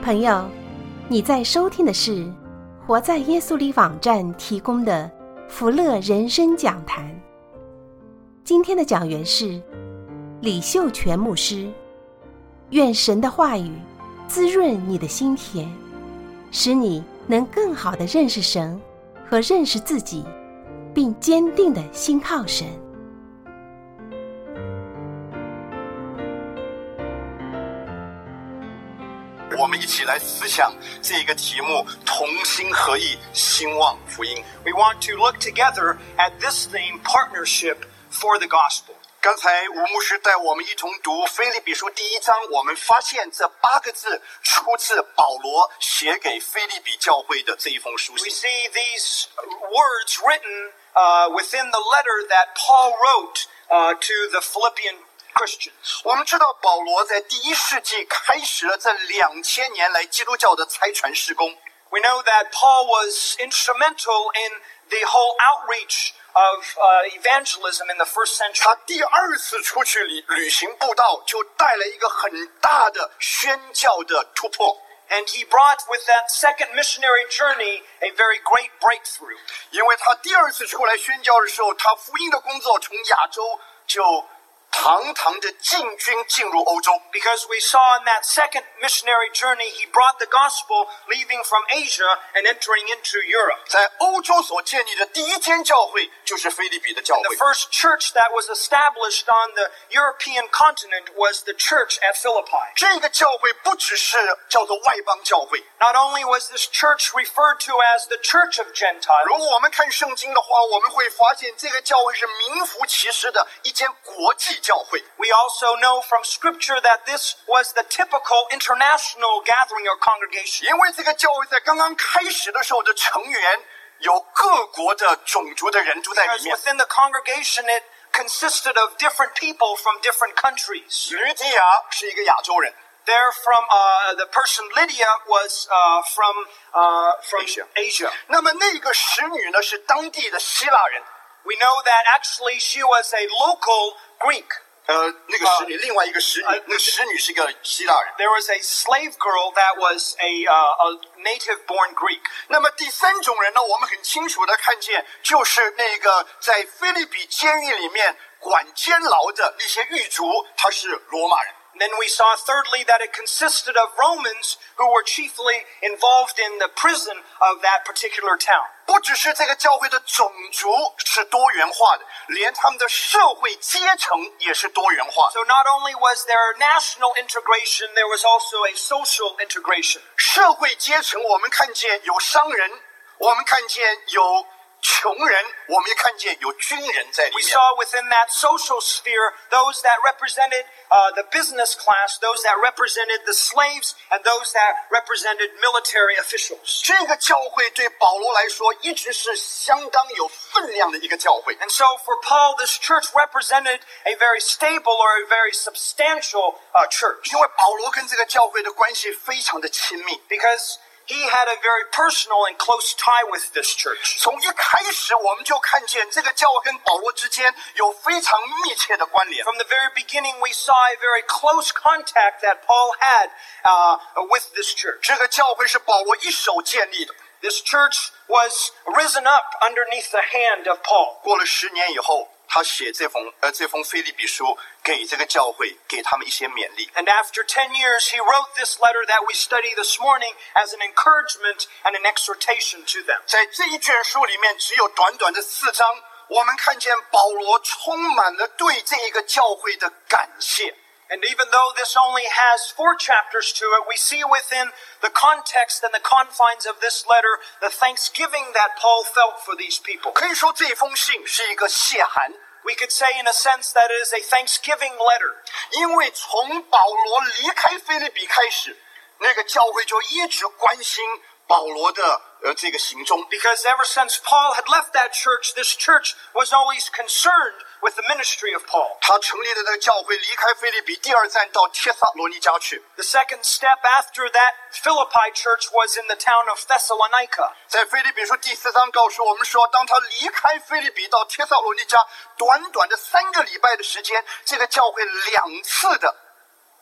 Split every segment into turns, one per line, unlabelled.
朋友，你在收听的是活在耶稣里网站提供的福乐人生讲坛。今天的讲员是李秀全牧师。愿神的话语滋润你的心田，使你能更好地认识神和认识自己，并坚定地信靠神。
我们一起来思想这个题目：同心合意，兴旺福音。
We want to look together at this theme, partnership for the gospel.
刚才吴牧师带我们一同读腓立比书第1章，我们发现这8个字出自保罗写给腓立比教会的这一封书
We
信。
see these words written within the letter that Paul wrote to the Philippian Christians.
我们知道保罗在第1世纪开始了这2000年来基督教的差传事工。
We know that Paul was instrumental in the whole outreach of evangelism in the first century.
他第2次出去旅行布道，就带来一个很大的宣教的突破。
And he brought with that second missionary journey a very great breakthrough.
因为他第2次出来宣教的时候，他福音的工作从亚洲就堂堂的进军进入欧洲。
Because we saw in that second missionary journey, he brought the gospel leaving from Asia and entering into Europe.
在欧洲所建立的第1间教会就是腓立比的教
The
会。
first church that was established on the European continent was the church at Philippi.
这个教会不只是叫做外邦教会，
Not only was this church referred to as the church of
如
Gentiles,
果我们看圣经的话，我们会发现这个教会是名副其实的一间国际教会。
we also know from Scripture that this was the typical international gathering or congregation.
因为这个教会在刚刚开始的时候的成员有各国的种族的人都在里
Because
面。
within the congregation, it consisted of different people from different countries.
吕底亚是一个亚洲人，
They're from the person Lydia was from Asia.
那么那个使女呢是当地的希腊人。
We know that actually she was a local Greek.
那个使女，另外一个使女，那个使女是一个希腊人。
There was a slave girl that was a native-born Greek.
那么第3种人呢，我们很清楚的看见，就是那个在腓立比监狱里面管监牢的那些狱卒，他是罗马人。
And then we saw thirdly that it consisted of Romans who were chiefly involved in the prison of that particular town.
不只是这个教会的种族是多元化的，连他们的社会阶层也是多元化的。
So not only was there national integration, there was also a social integration.
社会阶层我们看见有商人，我们看见有穷人，我们也看见有军人在里
We
面。
saw within that social sphere those that represented the business class, those that represented the slaves, and those that represented military officials.
这个教会对保罗来说一直是相当有分量的一个教会。
And so for Paul, this church represented a very stable or a very substantial church
因为保罗跟这个教会的关系非常的亲密，
because he had a very personal and close tie with this church.
从一开始我们就看见这个教会跟保罗之间有非常密切的关联。
From the very beginning, we saw a very close contact that Paul had with this church.
这个教会是保罗一手建立的。
This church was risen up underneath the hand of Paul.
过了10年以后，他写这封腓立比书给这个教会，给他们一些勉励。
And after 10 years, he wrote this letter that we study this morning as an encouragement and an exhortation to them.
在这一卷书里面，只有短短的4章，我们看见保罗充满了对这一个教会的感谢。
And even though this only has 4 chapters to it, we see within the context and the confines of this letter the thanksgiving that Paul felt for these people.
可以说这封信是一个谢函，
We could say in a sense that it is a thanksgiving letter.
因为从保罗离开腓立比开始，那个教会就一直关心保罗的这个行踪。
Because ever since Paul had left that church, this church was always concerned with the ministry of Paul.
他成立的那个教会离开腓立比，第2站到帖撒罗尼迦去。
The second step after that Philippi church was in the town of Thessalonica.
在腓立比书第4章告诉我们说，当他离开腓立比到帖撒罗尼迦，短短的3个礼拜的时间，这个教会2次的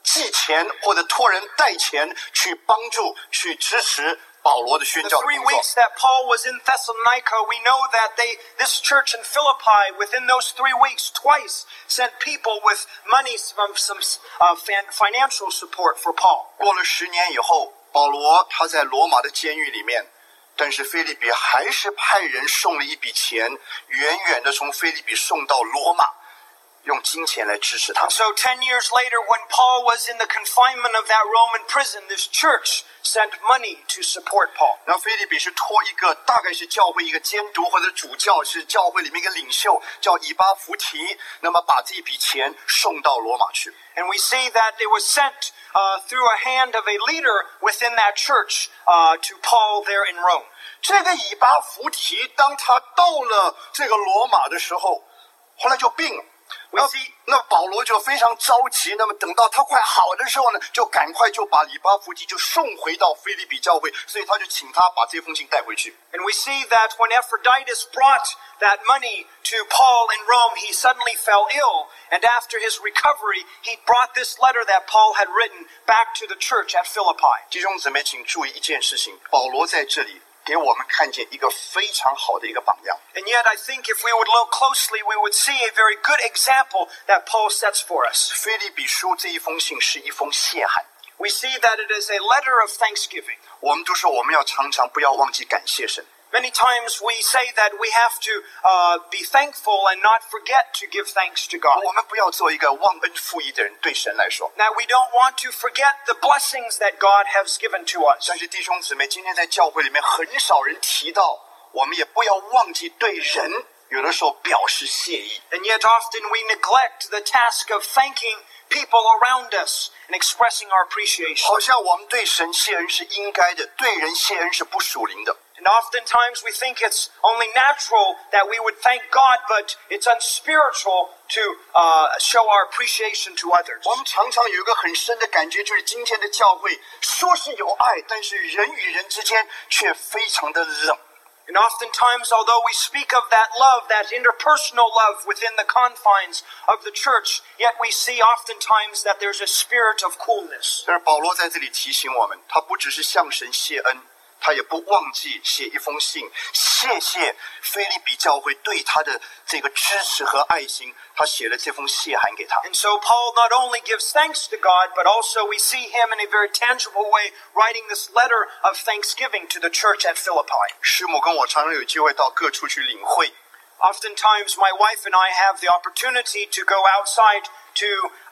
寄钱或者托人带钱去帮助、去支持保罗的宣
The
教的
3
工作。
weeks that Paul was in Thessalonica, we know that this church in Philippi, within those 3 weeks, twice sent people with money from some financial support for Paul.
过了10年以后，保罗他在罗马的监狱里面，但是腓立比还是派人送了一笔钱，远远的从腓立比送到罗马，用金钱来支持他。
So 10 years later, when Paul was in the confinement of that Roman prison, this church sent money to support Paul.
然后腓立比是托一个大概是教会一个监督或者主教，是教会里面一个领袖叫以巴弗提，那么把这一笔钱送到罗马去。
And we see that it was sent through a hand of a leader within that church to Paul there in Rome.
这个以巴弗提当他到了这个罗马的时候，后来就病了。 那保罗就非常着急，那么等到他快好的时候呢，就赶快就把以巴弗提就送回到腓立比教会，所以他就请他把这封信带回去。
And we see that when Epaphroditus brought that money to Paul in Rome, he suddenly fell ill. And after his recovery, he brought this letter that Paul had written back to the church at Philippi.
弟兄姊妹，请注意一件事情，保罗在这里给我们看见一个非常好的一个榜样。
And yet, I think if we would look closely, we would see a very good example that Paul sets for us.
腓立比书这一封信是一封谢函，
We see that it is a letter of thanksgiving.
我们都说我们要常常不要忘记感谢神。
Many times we say that we have to be thankful and not forget to give thanks to God.
我们不要做一个忘恩负义的人，对神来说。
That we don't want to forget the blessings that God has given to us.
但是弟兄姊妹，今天在教会里面很少人提到，我们也不要忘记对人有的时候表示谢意。
And yet often we neglect the task of thanking people around us and expressing our appreciation.
好像我们对神谢恩是应该的，对人谢恩是不属灵的。
And oftentimes we think it's only natural that we would thank God, but it's unspiritual to show our appreciation to others.
我们常常有一个很深的感觉，就是今天的教会说是有爱，但是人与人之间却非常的冷。
And oftentimes, although we speak of that love, that interpersonal love within the confines of the church, yet we see oftentimes that there's a spirit of coolness.
但是保罗在这里提醒我们，他不只是向神谢恩，他也不忘记写一封信，谢谢腓立比教会对他的这个支持和爱心，他写了这封谢函给他。
And so Paul not only gives thanks to God, but also we see him in a very tangible way writing this letter of thanksgiving to the church at Philippi.
师母跟我常常有机会到各处去领会，
Oftentimes, my wife and I have the opportunity to go outside to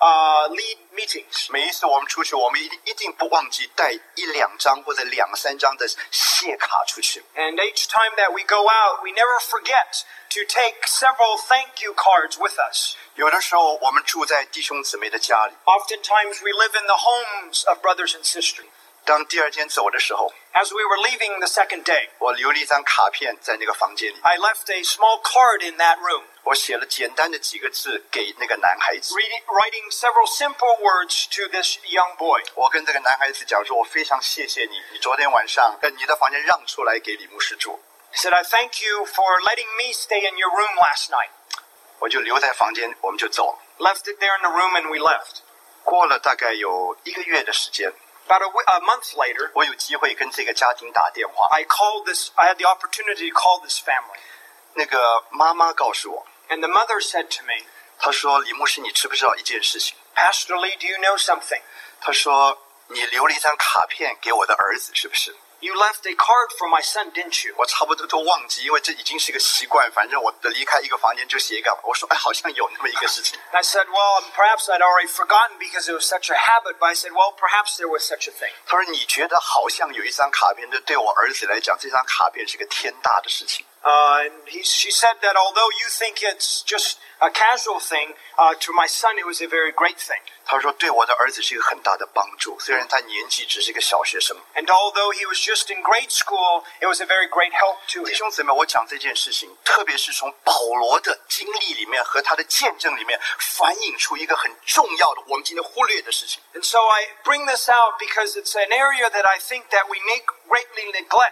lead meetings.
每一次我们出去，我们一定不忘记带1、2张或者2、3张的谢卡出去。
And each time that we go out, we never forget to take several thank you cards with us.
有的时候我们住在弟兄姊妹的家里，
Oftentimes, we live in the homes of brothers and sisters.
当第二天走的时候，
As we were leaving the second day,
我留了一张卡片在那个房间里，
I left a small card in that room,
我写了简单的几个字给那个男孩子。
writing several simple words to this young boy.
我跟这个男孩子讲说，我非常谢谢你，你昨天晚上你的房间让出来给李牧师住，
I said, I thank you for letting me stay in your room last night.
我就留在房间，我们就走了。
Left it there in the room and we left.
过了大概有1个月的时间，
About a month later,
我有机会跟这个家庭打电话，
I had the opportunity to call this family.
那个妈妈告诉我，
And the mother said to me,
她说：“李牧师，你知不知道一件事情？”
Pastor Lee, do you know something?
她说：“你留了一张卡片给我的儿子，是不是？”
You left a card for my son, didn't you?
我差不多都忘记，因为这已经是一个习惯。反正我离开一个房间就写一个。我说：“哎，好像有那么一个事情。”
I said, well, perhaps I'd already forgotten because it was such a habit, but I said, well, perhaps there was such a thing.
他说：“你觉得好像有一张卡片，对我儿子来讲，这张卡片是个天大的事情。”
And she said that although you think it's just a casual thing, to my son it was a very great thing.
他说：“对我的儿子是一个很大的帮助，虽然他年纪只是个小学生。”
And although he was just in grade school, it was a very great help to
弟
him.
兄姊妹，我讲这件事情，特别是从保罗的经历里面和他的见证里面，反映出一个很重要的我们今天忽略的事情。
And so I bring this out because it's an area that I think that we greatly neglect,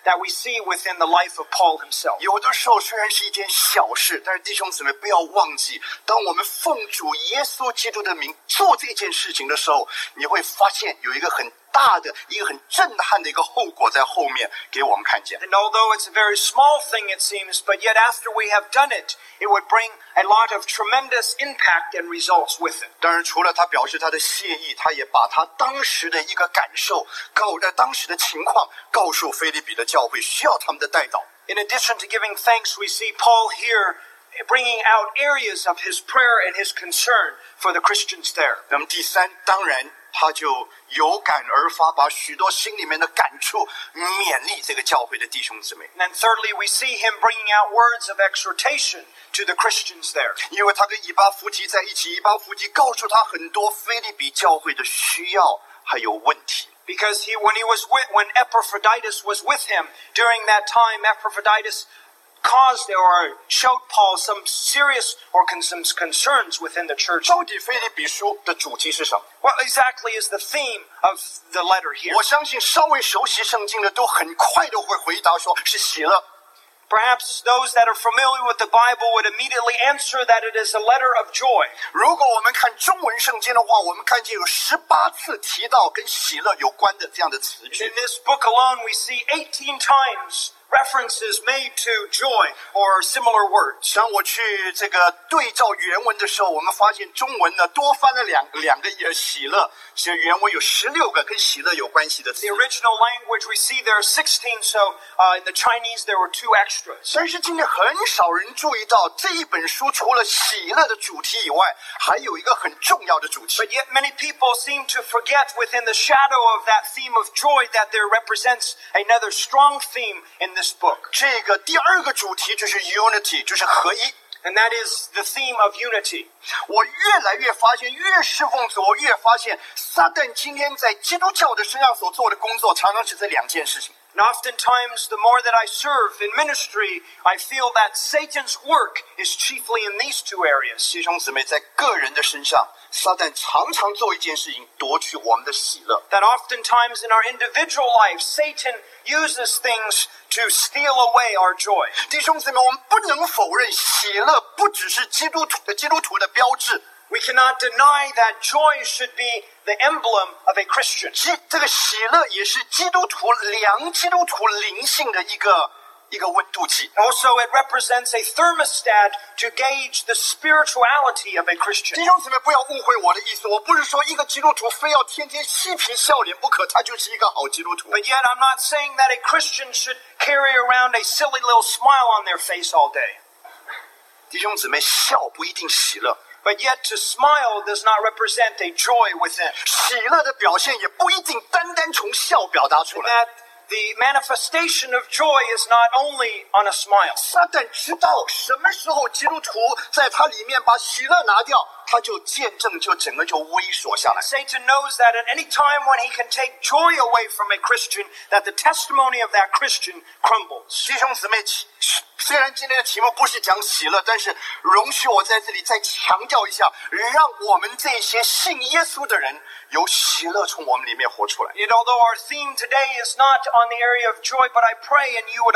that we see within the life of Paul himself.
有的时候虽然是一件小事，但是弟兄姊妹不要忘记，当我们奉主耶稣基督的名做这件事情的时候，你会发现有一个很大的、一个很震撼的一个后果在后面给我们看见。
And although it's a very small thing, it seems, but yet after we have done it, it would bring a lot of tremendous impact and results with it.
当然，除了他表示他的谢意，他也把他当时的一个感受当时的情况告诉腓立比的教会，需要他们的代祷。
In addition to giving thanks, we see Paul here bringing out areas of his prayer and his concern for the Christians there.
那么第三，当然他就有感而发，把许多心里面的感触勉励这个教会的弟兄姊妹。
And then thirdly, we see him bringing out words of exhortation to the Christians there.
因为他跟以巴弗提在一起，以巴弗提告诉他很多腓立比教会的需要还有问题。
Because when Epaphroditus was with him, during that time, Epaphroditus caused or showed Paul some serious or some concerns within the church.
到底腓立比书的主题是什么？
What exactly is the theme of the letter here?
我相信稍微熟悉圣经的都很快的会回答说是喜乐。
Perhaps those that are familiar with the Bible would immediately answer that it is a letter of joy.
如果我们看中文圣经的话，我们看见有18次提到跟喜乐有关的这样的词句。
In this book alone, we see 18 times references made to joy or similar words.
当我去这个对照原文的时候，我们发现中文呢多翻了两个喜乐，其实原文有16个跟喜乐有关系的词
The。original language we see there are 16, so in the Chinese there were 2 extras.
但是今天很少人注意到这一本书除了喜乐的主题以外，还有一个很重要的主题。
But yet many people seem to forget within the shadow of that theme of joy that there represents another strong theme in this book.
这个第二个主题就是 unity， 就是合一。
And that is the theme of unity.
我越来越发现，越侍奉主，我越发现撒旦今天在基督教的身上所做的工作，常常是这2件事情。
And oftentimes, the more that I serve in ministry, I feel that Satan's work is chiefly in these 2 areas.
弟兄姊妹，在个人的身上，撒旦常常做一件事情，夺取我们的喜乐。
That oftentimes in our individual life, Satan uses things to steal away our joy.
弟兄姊妹，我们不能否认，喜乐不只是基督徒的标志，
We cannot deny that joy should be the emblem of a Christian.
这个喜乐也是良基督徒灵性的一个温度计。
Also, it represents a thermostat to gauge the spirituality of a Christian.
弟兄姊妹，不要误会我的意思，我不是说一个基督徒非要天天嬉皮笑脸不可，他就是一个好基督徒。
But yet, I'm not saying that a Christian should carry around a silly little smile on their face all day.
弟兄姊妹，笑不一定喜乐，
But yet, to smile does not represent a joy within.
喜乐的表现也不一定单单从笑表达出来。
That the manifestation of joy is not only on a smile.
撒旦知道什么时候基督徒在他里面把喜乐拿掉，他就见证整个就微缩下来。
Satan knows that at any time when he can take joy away from a Christian, that the testimony of that Christian crumbles.
弟兄姊妹，虽然今天的题目不是讲喜乐，但是容许我在这里再强调一下，让我们这些信耶稣的人有喜乐从我们里面活出来。
Yet although our theme today is not on the area of joy, but I pray and you would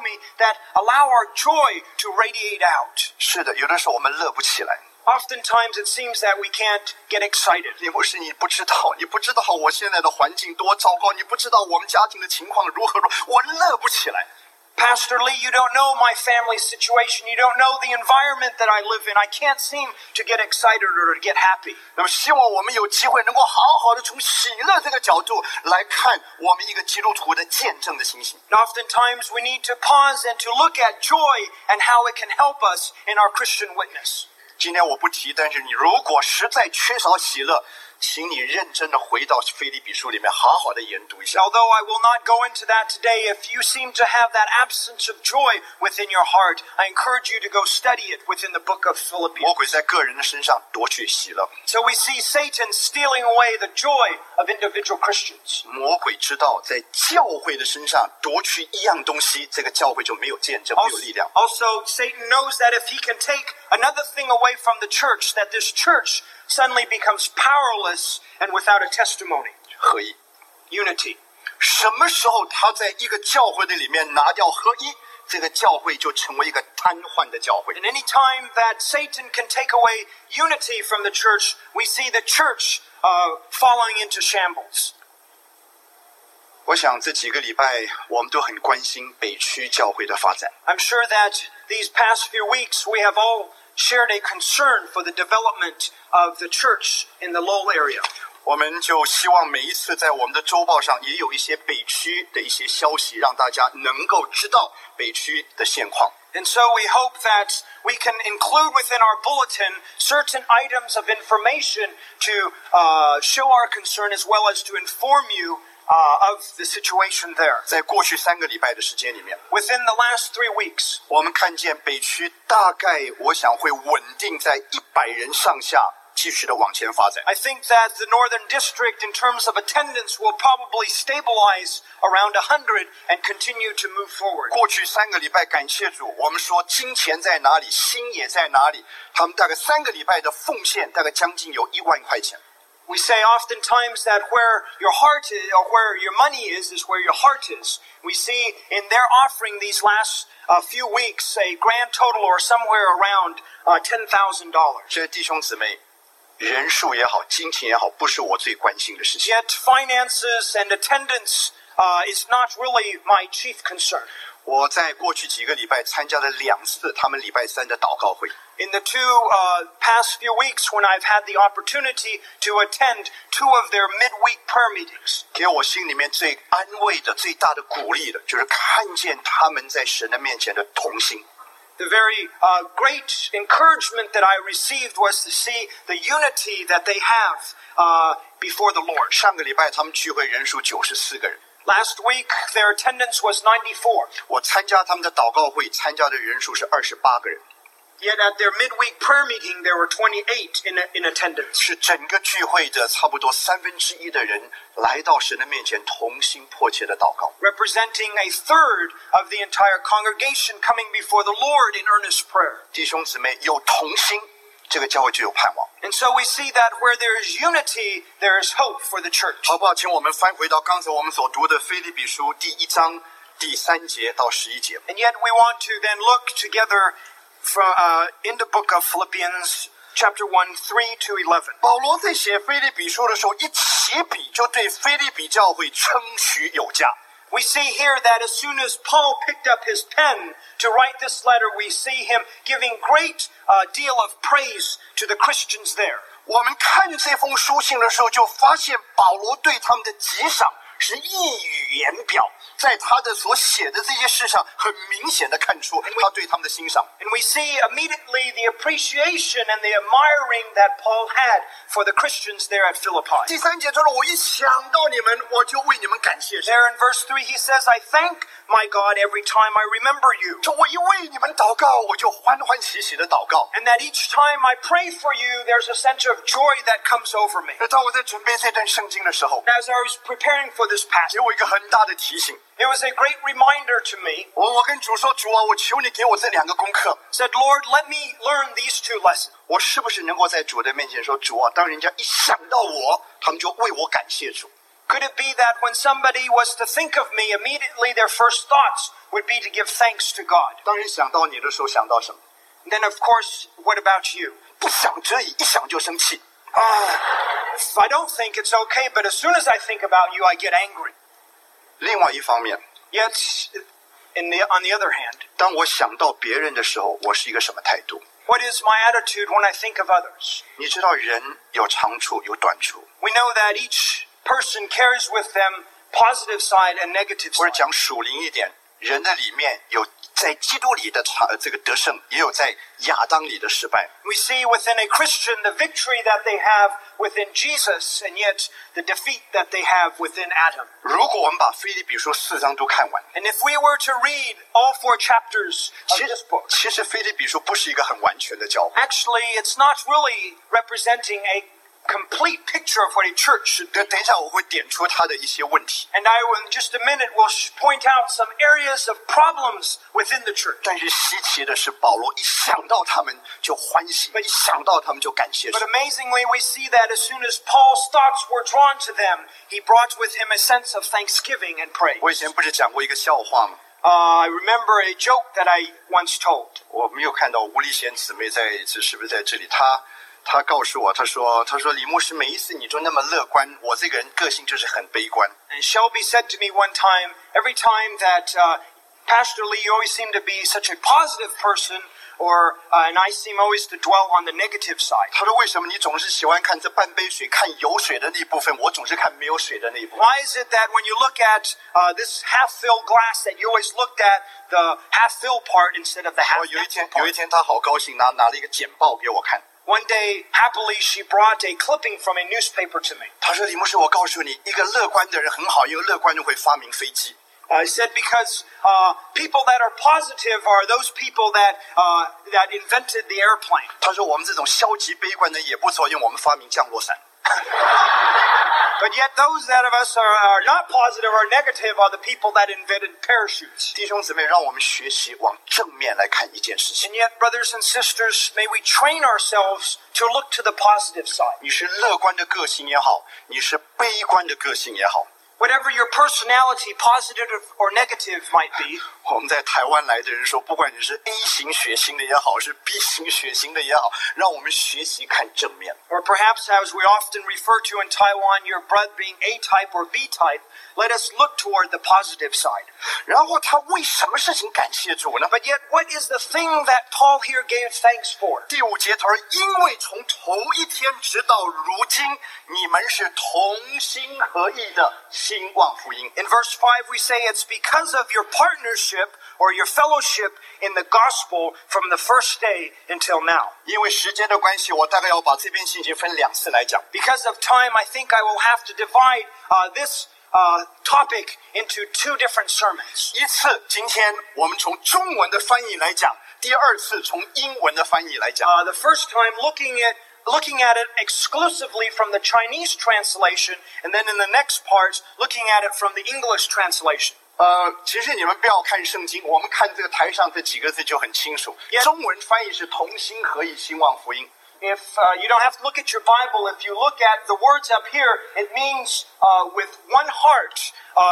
allow our joy to radiate out.
是的，有的时候我们乐不起来。
Oftentimes it seems that we can't get excited.
你不知道我现在的环境多糟糕，你不知道我们家庭的情况如何，我乐不起来。
Pastor Lee, you don't know my family situation. You don't know the environment that I live in. I can't seem to get excited or to get happy.
那么希望我们有机会能够好好的从喜乐这个角度来看我们一个基督徒的见证的情形。
And oftentimes we need to pause and to look at joy and how it can help us in our Christian witness.
今天我不提，但是你如果实在缺少喜乐，请你认真的回到腓立比书里面好好的研读一下。
Although I will not go into that today, if you seem to have that absence of joy within your heart, I encourage you to go study it within the book of
魔
Philippians.
鬼在个人的身上夺取喜乐，
So we see Satan stealing away the joy of individual Christians.
魔鬼知道在教会的身上夺取一样东西，这个教会就没有见证，没有力量。
Also, Satan knows that if he can take another thing away from the church, that this church suddenly becomes powerless and without a testimony.
合一，
Unity.
什么时候他在一个教会的里面拿掉合一，这个教会就成为一个瘫痪的教会。
And any time that Satan can take away unity from the church, we see the church falling into shambles.
我想这几个礼拜我们都很关心北区教会的发展。
I'm sure that these past few weeks we have all shared a concern for the development of the church in the Lowell area.
我们就希望每一次在我们的周报上也有一些北区的一些消息，让大家能够知道北区的现况。
And so we hope that we can include within our bulletin certain items of information to show our concern as well as to inform you of the situation there.
在过去3个礼拜的时间里面，
Within the last 3 weeks,
我们看见北区大概我想会稳定在100人上下，继续的往前发展。
I think that the Northern District, in terms of attendance, will probably stabilize around 100 and continue to move forward.
过去3个礼拜，感谢主，我们说金钱在哪里，心也在哪里。他们大概3个礼拜的奉献，大概将近有1万块钱。
We say oftentimes that where your heart is, or where your money is where your heart is. We see in their offering these last few weeks a grand total or somewhere around $10,000.
这些弟兄姊妹，人数也好，金钱也好，不是我最关心的事情。
Yet finances and attendance is not really my chief concern.
我在过去几个礼拜参加了2次他们礼拜3的祷告会。
In the 2 past few weeks when I've had the opportunity to attend 2 of their midweek prayer meetings,
给我心里面最安慰的、最大的鼓励的，就是看见他们在神的面前的同心。
the very great encouragement that I received was to see the unity that they have before the Lord.
上个礼拜他们聚会人数94个人，
Last week, their attendance was 94.
我参加他们的祷告会，参加的人数是28个人，
Yet at their midweek prayer meeting, there were 28 in attendance.
是整个聚会的差不多1/3的人来到神的面前，同心迫切的祷告。
Representing a third of the entire congregation coming before the Lord in earnest prayer.
弟兄姊妹有同心，这个教会就有盼望。
And so we see that where there is unity, there is hope for the church.
好不好？请我们翻回到刚才我们所读的腓立比书第1章第3节到11节。
And yet we want to then look together in the book of Philippians, chapter 1, 3 to 11.
保罗在写腓立比书的时候，一起笔就对腓立比教会称许有加。
We see here that as soon as Paul picked up his pen to write this letter, we see him giving great deal of praise to the Christians there.
我们看这封书信的时候，就发现保罗对他们的极赏是溢于言表，在他的所写的这些事上，很明显的看出他对他们的欣赏。
And we see immediately the appreciation and the admiring that Paul had for the Christians there at Philippi.
第3节说了，我一想到你们，我就为你们感谢神。
There in verse 3 he says, I thank my God every time I remember you.
说我一为你们祷告，我就欢欢喜喜的祷告。
And that each time I pray for you, there's a sense of joy that comes over me.
当我在准备这段圣经的时候，
And as I was preparing for this
给
passage,
我一个很大的提醒。
it was a great reminder to me.
我跟主说，主啊，我求你给我这2个功课。
Said, Lord, let me learn these 2 lessons.
我是不是能够在主的面前说，主啊，当人家一想到我，他们就为我感谢主。
Could it be that when somebody was to think of me, immediately their first thoughts would be to give thanks to God?
当人想到你的时候，想到什么？
And then, of course, what about you?
不想则已，一想就生气。
I don't think it's okay, but as soon as I think about you, I get angry.
另外一方面，
Yet, on the other hand,
当我想到别人的时候，我是一个什么态度？
what is my attitude when I think of others?
你知道，人有长处，有短处。
We know that each person carries with them positive side and negative
或者
side.
讲属灵一点，人的里面有在基督里的这个得胜，也有在亚当里的失败。
We see within a Christian the victory that they have within Jesus, and yet the defeat that they have within Adam.
如果我们把腓立比书4章都看完，
And if we were to read all 4 chapters of this book,
其实腓立比书不是一个很完全的教会。
actually it's not really representing a complete picture of what a church should be.
等一下我会点出他的一些问题。
And I will, in just a minute, will point out some areas of problems within the church.
但是稀奇的是，保罗一想到他们就欢喜，一想到他们就感谢
But
神。
amazingly, we see that as soon as Paul's thoughts were drawn to them, he brought with him a sense of thanksgiving and praise.
我以前不是讲过一个笑话吗？
I remember a joke that I once told.
我没有看到吴丽贤姊妹是不是在这里？她告诉我，她说李牧师每一次你都那么乐观，我这个人个性就是很悲观。
And Shelby said to me one time, every time that Pastor Lee, you always seem to be such a positive person, and I seem always to dwell on the negative side.
她说为什么你总是喜欢看这半杯水，看有水的那一部分，我总是看没有水的那一部分。
Why is it that when you look at this half-filled glass, that you always looked at the half-filled part instead of the
有一
half-empty
天
part?
她好高兴，拿了一个简报给我看。
One day, happily, she brought a clipping from a newspaper to me.
她说李牧师，我告诉你，一个乐观的人很好，因为乐观人会发明飞机。
I said because people that are positive are those people that invented the airplane.
她说我们这种消极悲观的也不错，因为我们发明降落伞。
But yet those that of us are not positive or negative are the people that invented parachutes.
弟兄姊妹，让我们学习往正面来看一件事情。
And yet, brothers and sisters, may we train ourselves to look to the positive side.
你是乐观的个性也好，你是悲观的个性也好，
Whatever your personality, positive or negative, might be,
我们在台湾来的人说，不管你是 A 型血型的也好，是 B 型血型的也好，让我们学习看正面。
or perhaps as we often refer to in Taiwan, your blood being A type or B type, let us look toward the positive side.
然后他为什么事情感谢主呢？
But yet, what is the thing that Paul here gave thanks for?
第5节他说，因为从头一天直到如今，你们是同心合意的兴旺福音。
In verse 5, we say it's because of your partnership or your fellowship in the gospel from the first day until now.
因为时间的关系，我大概要把这篇信息分2次来讲。
Because of time, I think I will have to divide this topic into 2 different sermons.
一次，今天我们从中文的翻译来讲；第2次从英文的翻译来讲。
The first time looking at it exclusively from the Chinese translation, and then in the next part, looking at it from the English translation.
其实你们不要看圣经，我们看这个台上这几个字就很清楚。
Yes.
中文翻译是同心合意兴旺福音。
If you don't have to look at your Bible, if you look at the words up here, it means with one heart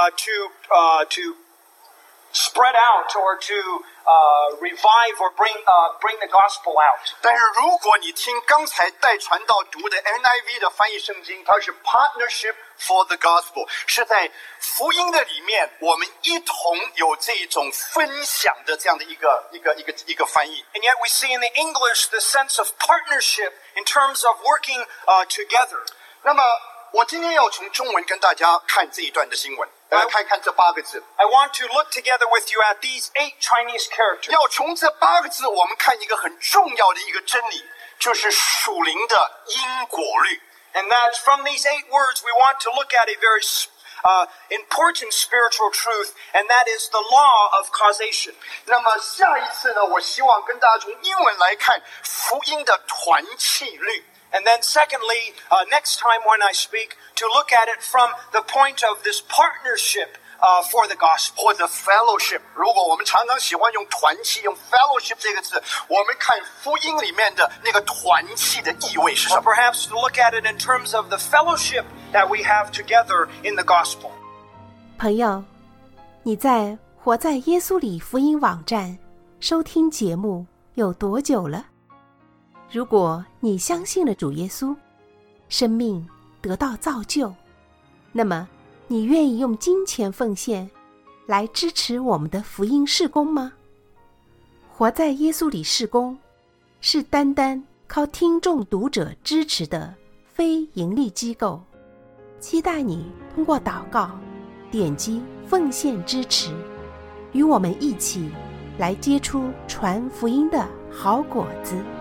to spread out or to revive or bring the gospel out.
但是如果你听刚才带传道读的 NIV 的翻译圣经，它是 partnership for the gospel， 是在福音的里面，我们一同有这种分享的这样的一个翻译。
And yet we see in the English the sense of partnership in terms of working together.
那么我今天要从中文跟大家看这一段的经文，来看看这8个字。
I want to look together with you at these 8 Chinese characters.
要从这8个字，我们看一个很重要的一个真理，就是属灵的因果律。
And that from these 8 words, we want to look at a very important spiritual truth, and that is the law of causation.
那么下一次呢，我希望跟大家从英文来看福音的团契律。
And then secondly, next time when I speak, to look at it from the point of this partnership for the gospel.
或者 fellowship， 如果我们常常喜欢用团契，用 fellowship 这个字，我们看福音里面的那个团契的意味是什
Or
么？
perhaps to look at it in terms of the fellowship that we have together in the gospel.
朋友，你在活在耶稣里福音网站收听节目有多久了？如果你相信了主耶稣，生命得到造就，那么你愿意用金钱奉献来支持我们的福音事工吗？活在耶稣里事工是单单靠听众读者支持的非盈利机构，期待你通过祷告点击奉献支持，与我们一起来结出传福音的好果子。